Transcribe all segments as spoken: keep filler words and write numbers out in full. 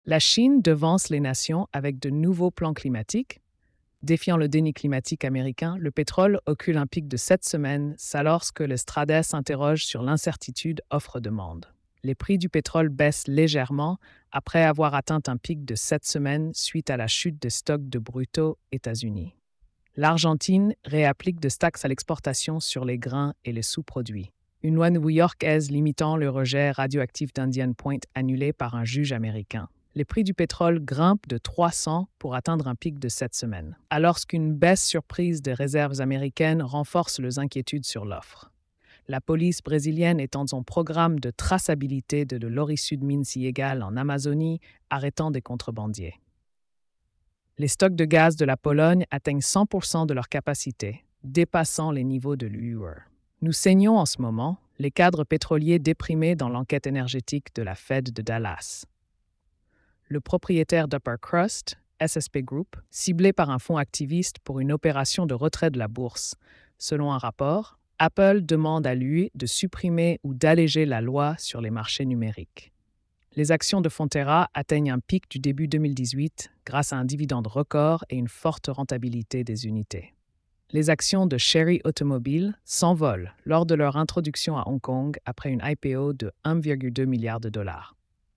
La Chine devance les nations avec de nouveaux plans climatiques. Défiant le déni climatique américain, le pétrole occupe un pic de sept semaines, alors que le Strades s'interroge sur l'incertitude offre-demande. Les prix du pétrole baissent légèrement après avoir atteint un pic de sept semaines suite à la chute des stocks de brutaux États-Unis. L'Argentine réapplique des taxes à l'exportation sur les grains et les sous-produits. Une loi new-yorkaise limitant le rejet radioactif d'Indian Point annulée par un juge américain. Les prix du pétrole grimpent de trois cents pour atteindre un pic de sept semaines, alors qu'une baisse surprise des réserves américaines renforce les inquiétudes sur l'offre. La police brésilienne étend son programme de traçabilité de l'orisud mines illégales en Amazonie, arrêtant des contrebandiers. Les stocks de gaz de la Pologne atteignent cent pour cent de leur capacité, dépassant les niveaux de l'U E. Nous saignons en ce moment les cadres pétroliers déprimés dans l'enquête énergétique de la Fed de Dallas. Le propriétaire d'Upper Crust, S S P Group, ciblé par un fonds activiste pour une opération de retrait de la bourse. Selon un rapport, Apple demande à lui de supprimer ou d'alléger la loi sur les marchés numériques. Les actions de Fonterra atteignent un pic du début deux mille dix-huit grâce à un dividende record et une forte rentabilité des unités. Les actions de Chery Automobile s'envolent lors de leur introduction à Hong Kong après une I P O de un virgule deux milliard de dollars.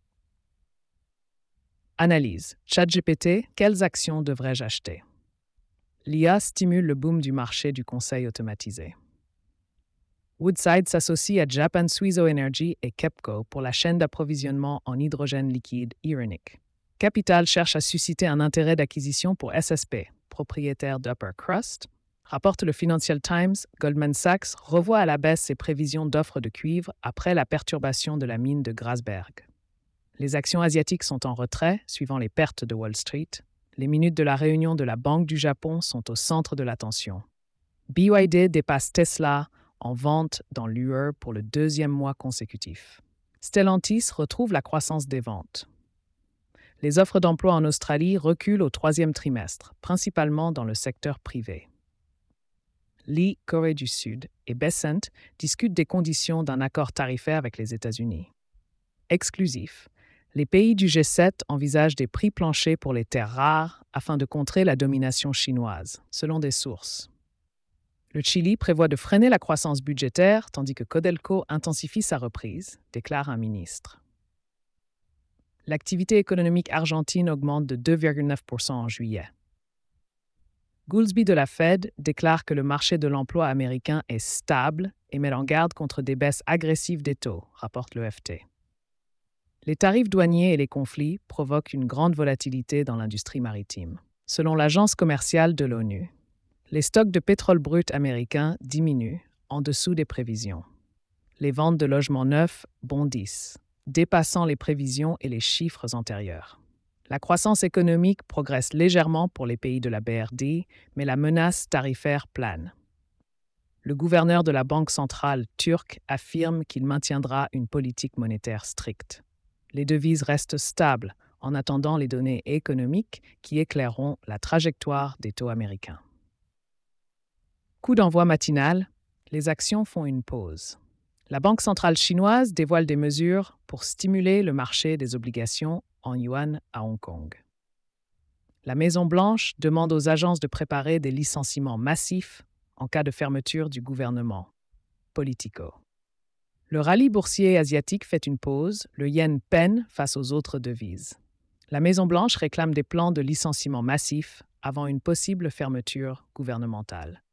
Analyse. ChatGPT, quelles actions devrais-je acheter? L'I A stimule le boom du marché du conseil automatisé. Woodside s'associe à Japan Suiso Energy et KEPCO pour la chaîne d'approvisionnement en hydrogène liquide Ironic. Capital cherche à susciter un intérêt d'acquisition pour S S P, propriétaire d'Upper Crust. Rapporte le Financial Times, Goldman Sachs revoit à la baisse ses prévisions d'offres de cuivre après la perturbation de la mine de Grasberg. Les actions asiatiques sont en retrait, suivant les pertes de Wall Street. Les minutes de la réunion de la Banque du Japon sont au centre de l'attention. B Y D dépasse Tesla en vente dans l'U E pour le deuxième mois consécutif. Stellantis retrouve la croissance des ventes. Les offres d'emploi en Australie reculent au troisième trimestre, principalement dans le secteur privé. Lee, Corée du Sud, et Bessent discutent des conditions d'un accord tarifaire avec les États-Unis. Exclusif. Les pays du G sept envisagent des prix planchers pour les terres rares afin de contrer la domination chinoise, selon des sources. Le Chili prévoit de freiner la croissance budgétaire tandis que Codelco intensifie sa reprise, déclare un ministre. L'activité économique argentine augmente de deux virgule neuf pour cent en juillet. Goolsbee de la Fed déclare que le marché de l'emploi américain est stable et met en garde contre des baisses agressives des taux, rapporte l'E F T. Les tarifs douaniers et les conflits provoquent une grande volatilité dans l'industrie maritime. Selon l'agence commerciale de l'ONU, les stocks de pétrole brut américains diminuent en dessous des prévisions. Les ventes de logements neufs bondissent, dépassant les prévisions et les chiffres antérieurs. La croissance économique progresse légèrement pour les pays de la B R D, mais la menace tarifaire plane. Le gouverneur de la Banque centrale turque affirme qu'il maintiendra une politique monétaire stricte. Les devises restent stables en attendant les données économiques qui éclaireront la trajectoire des taux américains. Coup d'envoi matinal, les actions font une pause. La Banque centrale chinoise dévoile des mesures pour stimuler le marché des obligations en yuan à Hong Kong. La Maison-Blanche demande aux agences de préparer des licenciements massifs en cas de fermeture du gouvernement. Politico. Le rallye boursier asiatique fait une pause, le yen peine face aux autres devises. La Maison-Blanche réclame des plans de licenciement massifs avant une possible fermeture gouvernementale.